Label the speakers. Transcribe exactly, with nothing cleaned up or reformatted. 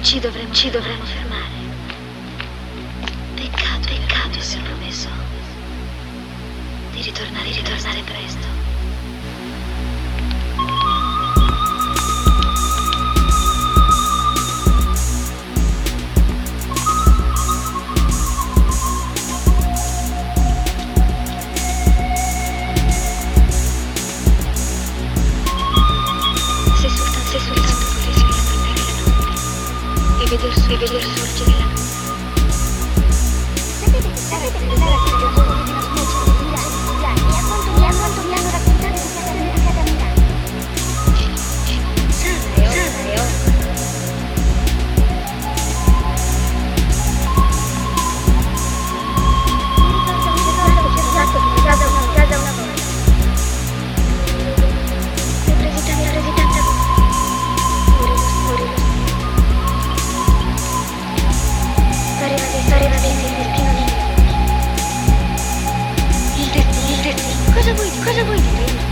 Speaker 1: Ci dovremmo, ci dovremmo fermare. Peccato, peccato se ho promesso di ritornare, di ritornare presto. Se soltanto, se soltanto potessi guardare la notte e veder, e veder sorgere la luna.
Speaker 2: Sapete che sarebbe pensare a questo gioco di una specie di miracolo mondiale e a quanto mi, a quanto mi hanno raccontato di casa americana a Milano.
Speaker 1: Salve, salve, oh.
Speaker 2: Mi ricordo, mi ricordo che c'è stato in casa una casa una volta.
Speaker 1: Ne presi tanta, ne presi tanta cosa. Ora lo, ora lo. Pareva che, pareva che il destino nei miei occhi. Il destino, il destino. Cosa vuoi, cosa vuoi dire?